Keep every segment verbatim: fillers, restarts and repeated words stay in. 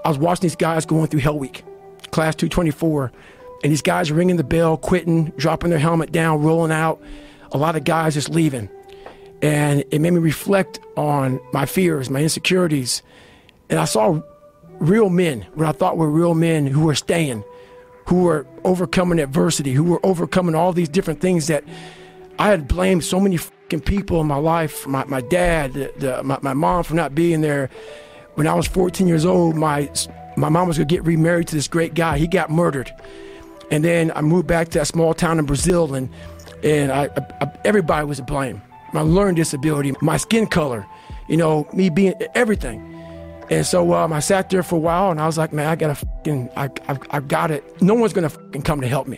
I was watching these guys going through Hell Week, class two twenty-four, and these guys are ringing the bell, quitting, dropping their helmet down, rolling out. A lot of guys just leaving. And it made me reflect on my fears, my insecurities. And I saw real men, what I thought were real men who were staying, who were overcoming adversity, who were overcoming all these different things that I had blamed so many fucking people in my life, my, my dad, the, the, my, my mom for not being there. When I was fourteen years old, my, my mom was gonna get remarried to this great guy. He got murdered. And then I moved back to that small town in Brazil, and, and I, I, everybody was to blame. My learning disability, my skin color, you know, me being everything. And so um, I sat there for a while, and I was like, man, I gotta fucking, I, I, I got it. No one's gonna fucking come to help me.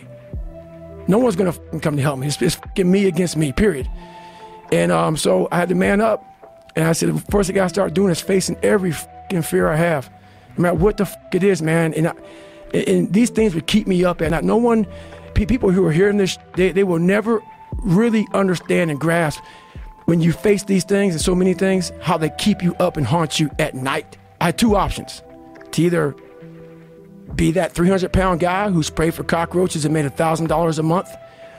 No one's gonna fucking come to help me. It's, it's fucking me against me, period. And um, so I had to man up, and I said, the first thing I gotta start doing is facing every fucking fear I have, no matter what the fuck it is, man. And, I, and these things would keep me up at night. No one, people who are hearing this, they, they will never really understand and grasp when you face these things and so many things, how they keep you up and haunt you at night. I had two options: to either be that three hundred pound guy who sprayed for cockroaches and made one thousand dollars a month,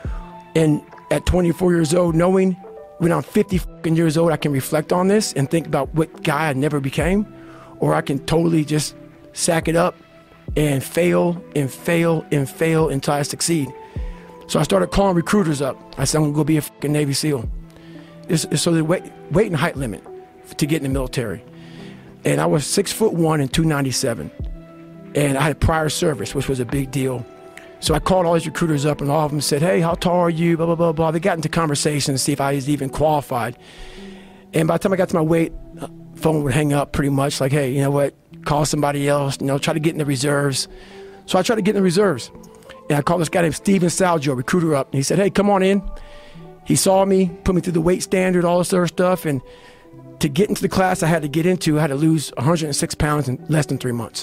and at twenty-four years old, knowing when I'm fifty years old, I can reflect on this and think about what guy I never became, or I can totally just sack it up and fail and fail and fail until I succeed. So I started calling recruiters up. I said, I'm gonna go be a fucking Navy SEAL. It's, it's so the weight, weight and height limit to get in the military. And I was six foot one and two ninety-seven. And I had prior service, which was a big deal. So I called all these recruiters up, and all of them said, hey, how tall are you? Blah, blah, blah, blah. They got into conversation to see if I was even qualified. And by the time I got to my weight, phone would hang up pretty much like, hey, you know what? Call somebody else, you know, try to get in the reserves. So I tried to get in the reserves. And I called this guy named Steven Salgio, recruiter, up. And he said, hey, come on in. He saw me, put me through the weight standard, all this other stuff. And to get into the class I had to get into, I had to lose one hundred six pounds in less than three months.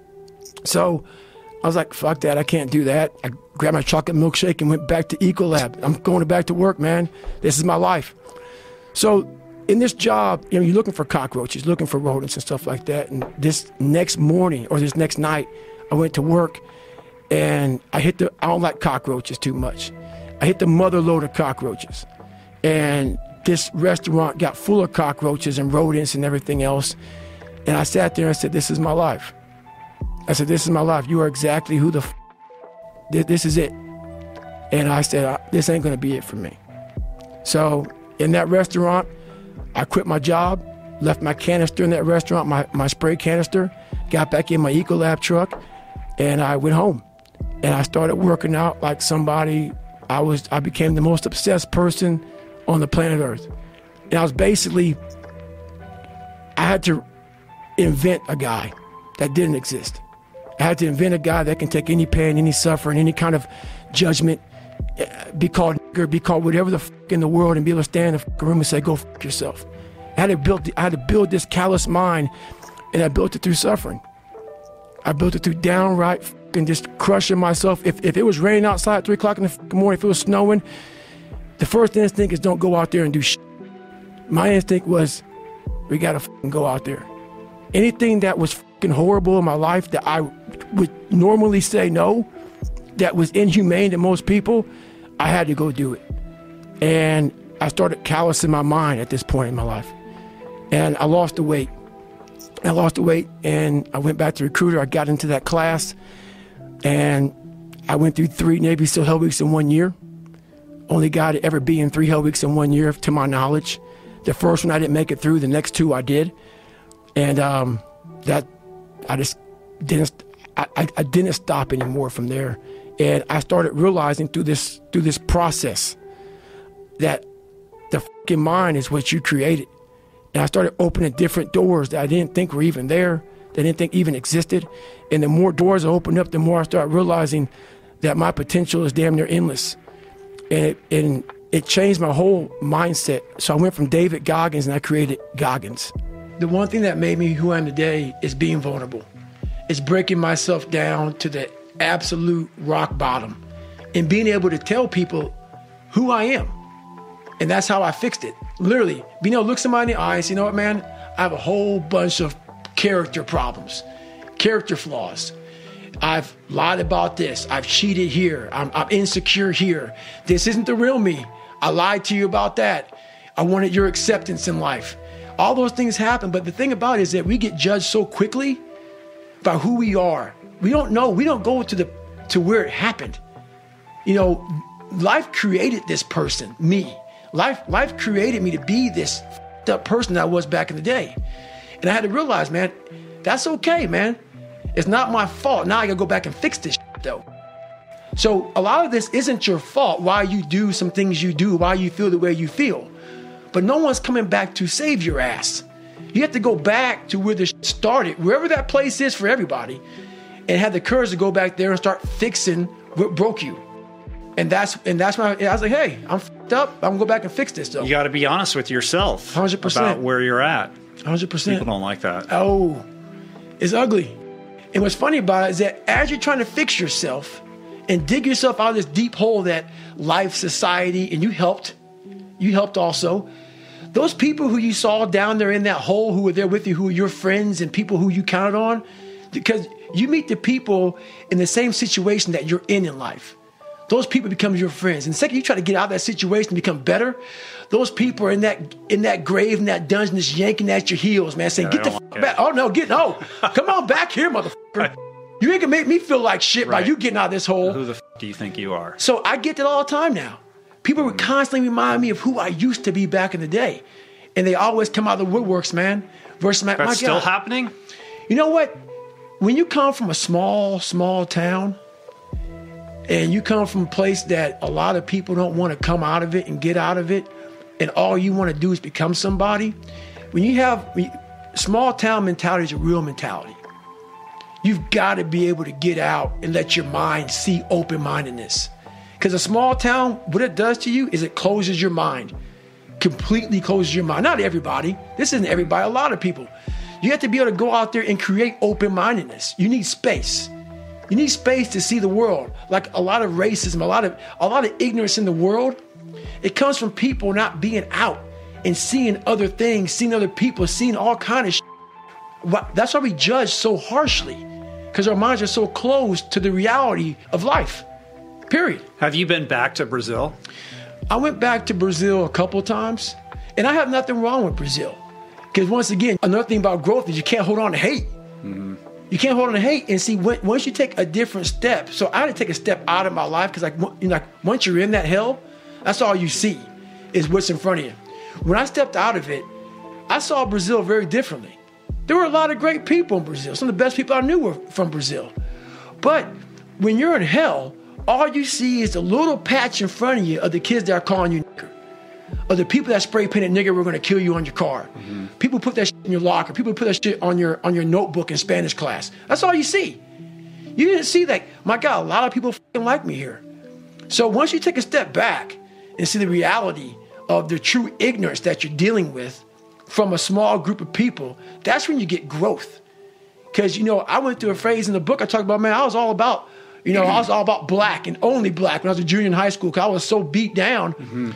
So I was like, fuck that, I can't do that. I grabbed my chocolate milkshake and went back to Ecolab. I'm going back to work, man. This is my life. So in this job, you know, you're looking for cockroaches, looking for rodents and stuff like that. And this next morning or this next night, I went to work, and I hit the, I don't like cockroaches too much. I hit the mother load of cockroaches. And this restaurant got full of cockroaches and rodents and everything else. And I sat there and I said, this is my life. I said, this is my life. You are exactly who the f***. This is it. And I said, this ain't gonna be it for me. So in that restaurant, I quit my job, left my canister in that restaurant, my, my spray canister, got back in my Ecolab truck, and I went home. And I started working out like somebody. I was, I became the most obsessed person on the planet Earth. And I was basically, I had to invent a guy that didn't exist. I had to invent a guy that can take any pain, any suffering, any kind of judgment, be called nigger, be called whatever the f in the world, and be able to stand in the f room and say, go f yourself. I had to build, I had to build this callous mind, and I built it through suffering. I built it through downright f***ing just crushing myself. If, if it was raining outside at three o'clock in the f***ing morning, if it was snowing, the first instinct is don't go out there and do shit. My instinct was, we gotta f***ing go out there. Anything that was f***ing horrible in my life that I would normally say no, that was inhumane to most people, I had to go do it. And I started callousing my mind at this point in my life. And I lost the weight. I lost the weight, and I went back to recruiter. I got into that class, and I went through three Navy SEAL Hell Weeks in one year. Only guy to ever be in three Hell Weeks in one year, to my knowledge. The first one I didn't make it through. The next two I did, and um, that I just didn't. I, I, I didn't stop anymore from there, and I started realizing through this through this process that the fucking mind is what you created. And I started opening different doors that I didn't think were even there, that I didn't think even existed. And the more doors I opened up, the more I started realizing that my potential is damn near endless. And it, and it changed my whole mindset. So I went from David Goggins, and I created Goggins. The one thing that made me who I am today is being vulnerable. It's breaking myself down to the absolute rock bottom and being able to tell people who I am. And that's how I fixed it. Literally, being able to look somebody in the eye and say, you know what, man, I have a whole bunch of character problems. character flaws. I've lied about this. I've cheated here. I'm, I'm insecure here. This isn't the real me. I lied to you about that. I wanted your acceptance in life. All those things happen. But the thing about it is that we get judged so quickly by who we are. We don't know. We don't go to the to where it happened. You know, life created this person, me. Life, life created me to be this f***ed up person that I was back in the day. And I had to realize, man, that's okay, man. It's not my fault. Now I gotta go back and fix this shit, though. So a lot of this isn't your fault, why you do some things you do, why you feel the way you feel. But no one's coming back to save your ass. You have to go back to where this started, wherever that place is for everybody, and have the courage to go back there and start fixing what broke you. And that's and that's when I, I was like, hey, I'm f***ed up. I'm gonna go back and fix this, though. You got to be honest with yourself one hundred percent. About where you're at. one hundred percent. People don't like that. Oh, it's ugly. And what's funny about it is that as you're trying to fix yourself and dig yourself out of this deep hole that life, society, and you helped, you helped also, those people who you saw down there in that hole who were there with you, who were your friends and people who you counted on, because you meet the people in the same situation that you're in in life. Those people become your friends. And the second you try to get out of that situation and become better, those people are in that in that grave, in that dungeon, just yanking at your heels, man, saying, yeah, get the fuck like back. Oh, no, get, no. Come on back here, motherfucker. You ain't gonna make me feel like shit right. by you getting out of this hole. Who the f*** do you think you are? So I get that all the time now. People would constantly remind me of who I used to be back in the day. And they always come out of the woodworks, man. Versus my, That's my still God. happening? You know what? When you come from a small, small town, and you come from a place that a lot of people don't want to come out of it and get out of it, and all you want to do is become somebody, when you have when you, small town mentality is a real mentality. You've got to be able to get out and let your mind see open-mindedness. Because a small town, what it does to you is it closes your mind. Completely closes your mind. Not everybody. This isn't everybody. A lot of people. You have to be able to go out there and create open-mindedness. You need space. You need space to see the world. Like a lot of racism, a lot of a lot of ignorance in the world, it comes from people not being out and seeing other things, seeing other people, seeing all kind of shit. That's why we judge so harshly, because our minds are so closed to the reality of life. Period. Have you been back to Brazil? I went back to Brazil a couple times, and I have nothing wrong with Brazil. Because once again, another thing about growth is you can't hold on to hate. Mm-hmm. You can't hold on to hate. And see, when, once you take a different step, so I had to take a step out of my life because like, you know, like once you're in that hell, that's all you see is what's in front of you. When I stepped out of it, I saw Brazil very differently. There were a lot of great people in Brazil. Some of the best people I knew were from Brazil. But when you're in hell, all you see is a little patch in front of you of the kids that are calling you nigger. Or the people that spray painted nigger were going to kill you on your car. Mm-hmm. People put that shit in your locker. People put that shit on your on your notebook in Spanish class. That's all you see. You didn't see that. My God, a lot of people fucking like me here. So once you take a step back and see the reality of the true ignorance that you're dealing with from a small group of people, that's when you get growth. Because, you know, I went through a phase in the book I talked about, man, I was all about, you know, I was all about black and only black when I was a junior in high school because I was so beat down. Mm-hmm.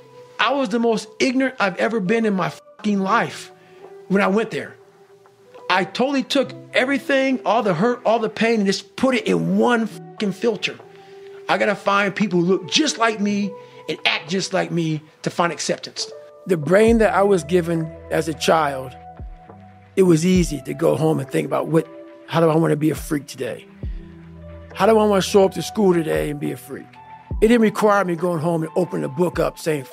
I was the most ignorant I've ever been in my fucking life when I went there. I totally took everything, all the hurt, all the pain, and just put it in one fucking filter. I gotta find people who look just like me and act just like me to find acceptance. The brain that I was given as a child, it was easy to go home and think about what, how do I want to be a freak today? How do I want to show up to school today and be a freak? It didn't require me going home and opening a book up saying,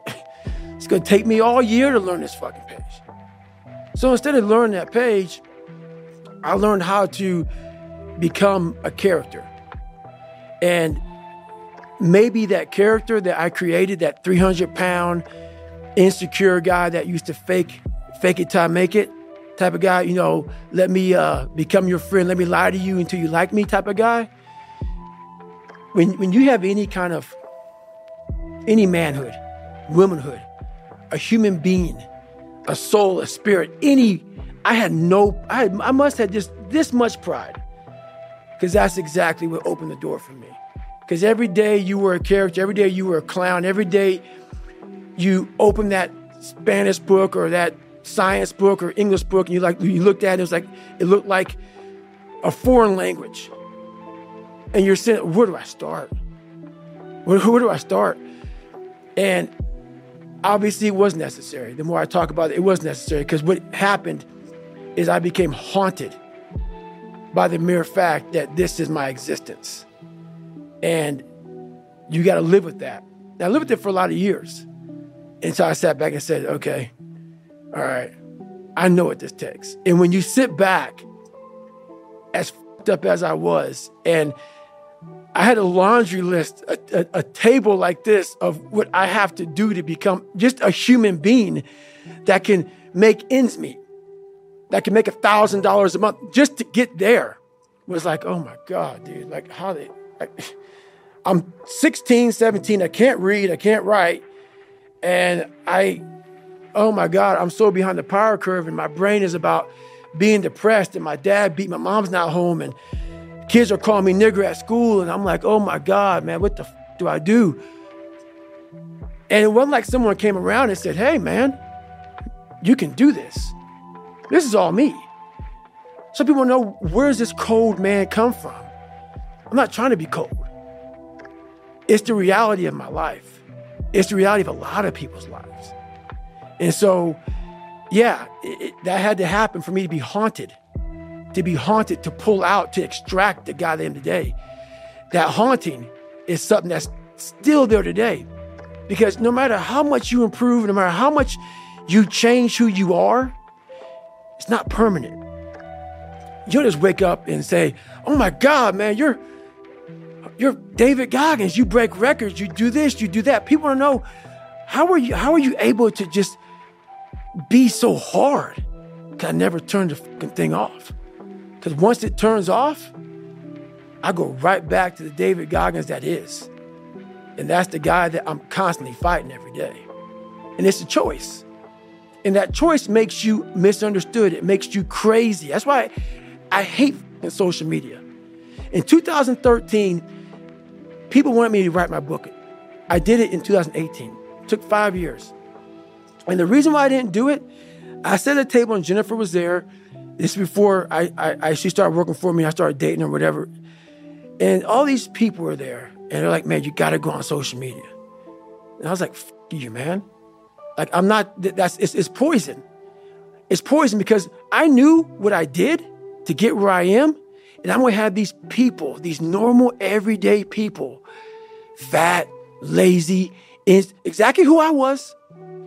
it's going to take me all year to learn this fucking page. So instead of learning that page, I learned how to become a character. And maybe that character that I created, that three hundred pound insecure guy that used to fake, fake it till I make it type of guy, you know, let me uh, become your friend, let me lie to you until you like me type of guy. When, when you have any kind of, any manhood, womanhood, a human being, a soul, a spirit, any, I had no, I, had, I must have just this much pride. Because that's exactly what opened the door for me. Because every day you were a character, every day you were a clown, every day you opened that Spanish book or that science book or English book and you like you looked at it, it was like, it looked like a foreign language. And you're saying, where do I start? Where, where do I start? And obviously it was necessary. The more I talk about it, it was necessary, because what happened is I became haunted by the mere fact that this is my existence. And you got to live with that. Now, I lived with it for a lot of years. And so I sat back and said, okay, all right, I know what this takes. And when you sit back, as fucked up as I was, and I had a laundry list, a, a, a table like this of what I have to do to become just a human being that can make ends meet, that can make a thousand dollars a month just to get there, was like, oh my God, dude, like how they, like, I'm sixteen, seventeen, I can't read, I can't write. And I, oh my God, I'm so behind the power curve, and my brain is about being depressed, and my dad beat, my mom's not home, and kids are calling me nigger at school. And I'm like, oh my God, man, what the f- do I do? And it wasn't like someone came around and said, hey man, you can do this. This is all me. Some people know, where's this cold man come from? I'm not trying to be cold. It's the reality of my life. It's the reality of a lot of people's lives. And so, yeah, it, it, that had to happen for me to be haunted, to be haunted, to pull out, to extract the guy that I am today. That haunting is something that's still there today. Because no matter how much you improve, no matter how much you change who you are, it's not permanent. You don't just wake up and say, oh my God, man, you're you're David Goggins. You break records. You do this, you do that. People want to know, how are you, how are you able to just be so hard? Because I never turned the fucking thing off. Because once it turns off, I go right back to the David Goggins that is. And that's the guy that I'm constantly fighting every day. And it's a choice. And that choice makes you misunderstood. It makes you crazy. That's why I hate social media. In two thousand thirteen, people wanted me to write my book. I did it in two thousand eighteen. It took five years. And the reason why I didn't do it, I sat at a table and Jennifer was there. This is before I, I, I she started working for me. I started dating her, whatever. And all these people were there. And they're like, man, you got to go on social media. And I was like, F you, man. Like, I'm not, that's, it's, it's poison. It's poison because I knew what I did to get where I am. And I'm going to have these people, these normal, everyday people, fat, lazy, is exactly who I was,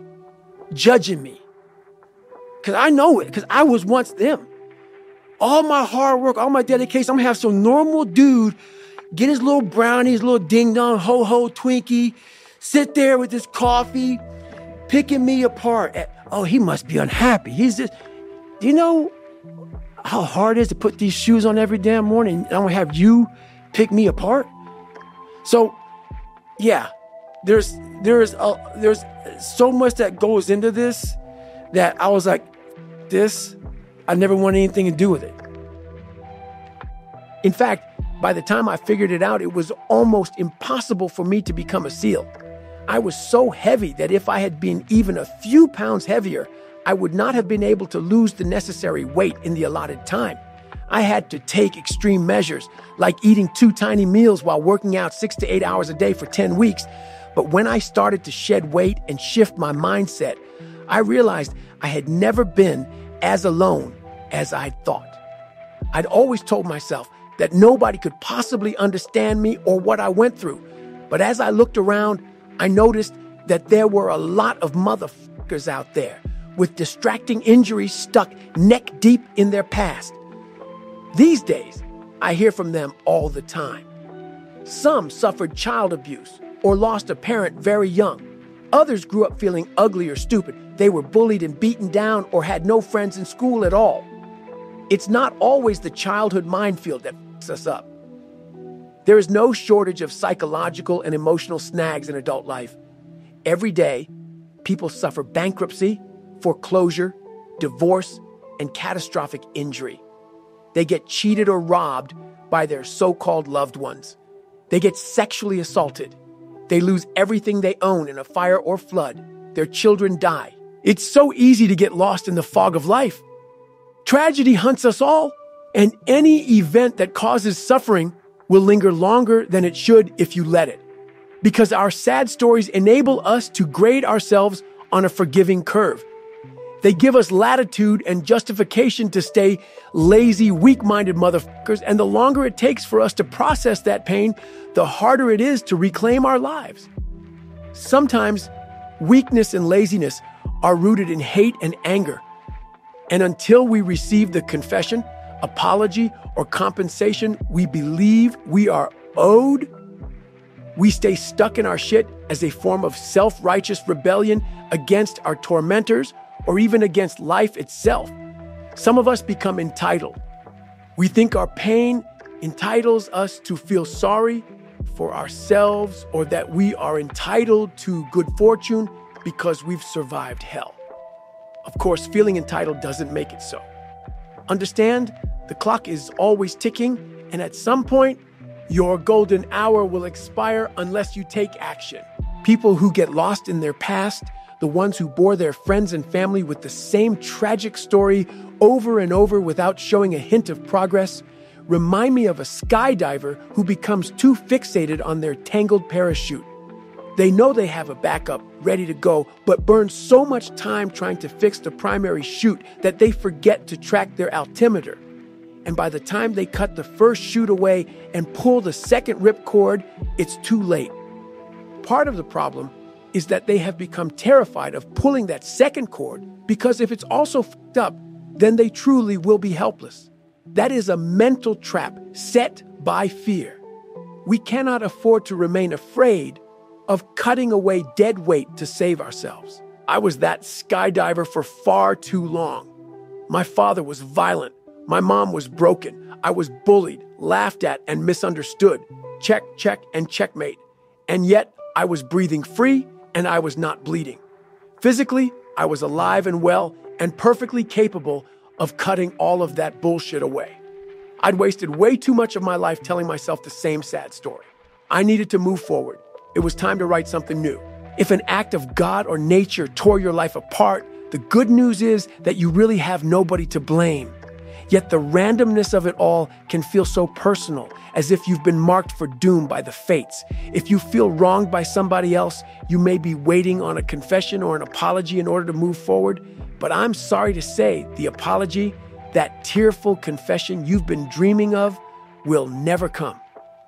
judging me. Because I know it, because I was once them. All my hard work, all my dedication, I'm going to have some normal dude get his little brownie, his little ding-dong, ho-ho Twinkie, sit there with his coffee, picking me apart. Oh, he must be unhappy. He's just, do you know how hard it is to put these shoes on every damn morning? And I'm gonna have you pick me apart? So, yeah, there's there's a, there's so much that goes into this that I was like, this, I never want anything to do with it. In fact, by the time I figured it out, it was almost impossible for me to become a SEAL. I was so heavy that if I had been even a few pounds heavier, I would not have been able to lose the necessary weight in the allotted time. I had to take extreme measures, like eating two tiny meals while working out six to eight hours a day for ten weeks. But when I started to shed weight and shift my mindset, I realized I had never been as alone as I'd thought. I'd always told myself that nobody could possibly understand me or what I went through. But as I looked around, I noticed that there were a lot of motherfuckers out there with distracting injuries stuck neck deep in their past. These days, I hear from them all the time. Some suffered child abuse or lost a parent very young. Others grew up feeling ugly or stupid. They were bullied and beaten down or had no friends in school at all. It's not always the childhood minefield that fucks us up. There is no shortage of psychological and emotional snags in adult life. Every day, people suffer bankruptcy, foreclosure, divorce, and catastrophic injury. They get cheated or robbed by their so-called loved ones. They get sexually assaulted. They lose everything they own in a fire or flood. Their children die. It's so easy to get lost in the fog of life. Tragedy hunts us all. And any event that causes suffering will linger longer than it should if you let it. Because our sad stories enable us to grade ourselves on a forgiving curve. They give us latitude and justification to stay lazy, weak-minded motherfuckers, and the longer it takes for us to process that pain, the harder it is to reclaim our lives. Sometimes weakness and laziness are rooted in hate and anger. And until we receive the confession, apology, or compensation we believe we are owed, we stay stuck in our shit as a form of self-righteous rebellion against our tormentors or even against life itself. Some of us become entitled. We think our pain entitles us to feel sorry for ourselves or that we are entitled to good fortune because we've survived hell. Of course, feeling entitled doesn't make it so. Understand, the clock is always ticking, and at some point, your golden hour will expire unless you take action. People who get lost in their past, the ones who bore their friends and family with the same tragic story over and over without showing a hint of progress, remind me of a skydiver who becomes too fixated on their tangled parachute. They know they have a backup ready to go, but burn so much time trying to fix the primary chute that they forget to track their altimeter. And by the time they cut the first chute away and pull the second ripcord, it's too late. Part of the problem is that they have become terrified of pulling that second cord because if it's also fucked up, then they truly will be helpless. That is a mental trap set by fear. We cannot afford to remain afraid of cutting away dead weight to save ourselves. I was that skydiver for far too long. My father was violent. My mom was broken. I was bullied, laughed at, and misunderstood. Check, check, and checkmate. And yet, I was breathing free, and I was not bleeding. Physically, I was alive and well, and perfectly capable of cutting all of that bullshit away. I'd wasted way too much of my life telling myself the same sad story. I needed to move forward. It was time to write something new. If an act of God or nature tore your life apart, the good news is that you really have nobody to blame. Yet the randomness of it all can feel so personal, as if you've been marked for doom by the fates. If you feel wronged by somebody else, you may be waiting on a confession or an apology in order to move forward. But I'm sorry to say, the apology, that tearful confession you've been dreaming of, will never come.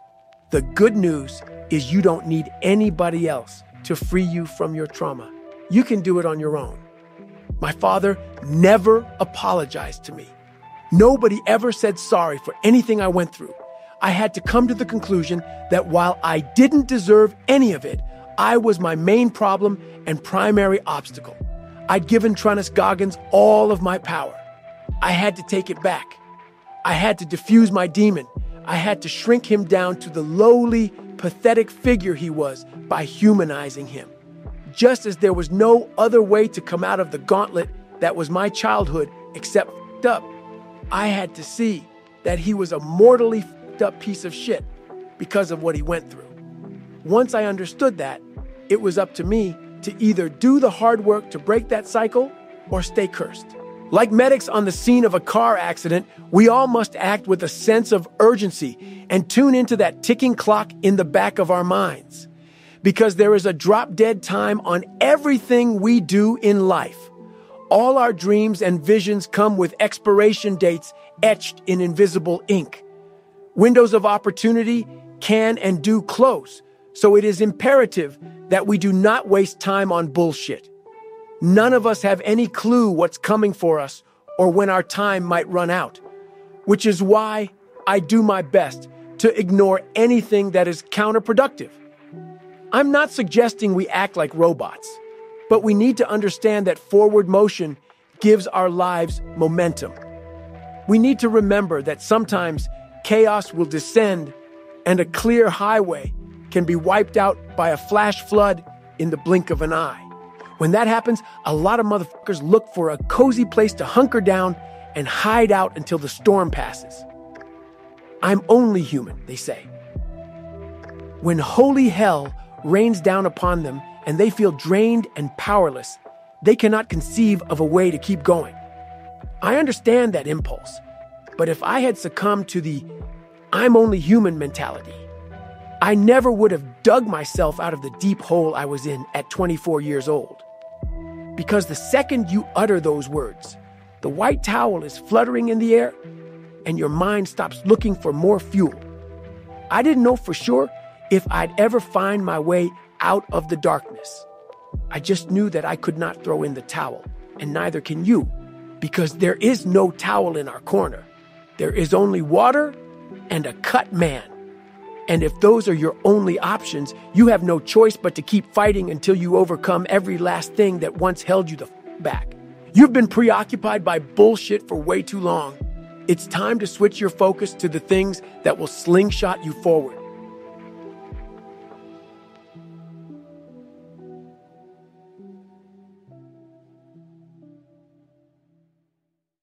The good news is you don't need anybody else to free you from your trauma. You can do it on your own. My father never apologized to me. Nobody ever said sorry for anything I went through. I had to come to the conclusion that while I didn't deserve any of it, I was my main problem and primary obstacle. I'd given Tronus Goggins all of my power. I had to take it back. I had to diffuse my demon. I had to shrink him down to the lowly, pathetic figure he was by humanizing him. Just as there was no other way to come out of the gauntlet that was my childhood except f***ed up, I had to see that he was a mortally f***ed up piece of shit because of what he went through. Once I understood that, it was up to me to either do the hard work to break that cycle or stay cursed. Like medics on the scene of a car accident, we all must act with a sense of urgency and tune into that ticking clock in the back of our minds. Because there is a drop-dead time on everything we do in life. All our dreams and visions come with expiration dates etched in invisible ink. Windows of opportunity can and do close, so it is imperative that we do not waste time on bullshit. None of us have any clue what's coming for us or when our time might run out, which is why I do my best to ignore anything that is counterproductive. I'm not suggesting we act like robots, but we need to understand that forward motion gives our lives momentum. We need to remember that sometimes chaos will descend and a clear highway can be wiped out by a flash flood in the blink of an eye. When that happens, a lot of motherfuckers look for a cozy place to hunker down and hide out until the storm passes. I'm only human, they say. When holy hell rains down upon them and they feel drained and powerless, they cannot conceive of a way to keep going. I understand that impulse. But if I had succumbed to the I'm only human mentality, I never would have dug myself out of the deep hole I was in at twenty-four years old. Because the second you utter those words, the white towel is fluttering in the air and your mind stops looking for more fuel. I didn't know for sure if I'd ever find my way out of the darkness. I just knew that I could not throw in the towel, and neither can you, because there is no towel in our corner. There is only water and a cut man. And if those are your only options, you have no choice but to keep fighting until you overcome every last thing that once held you the f- back. You've been preoccupied by bullshit for way too long. It's time to switch your focus to the things that will slingshot you forward.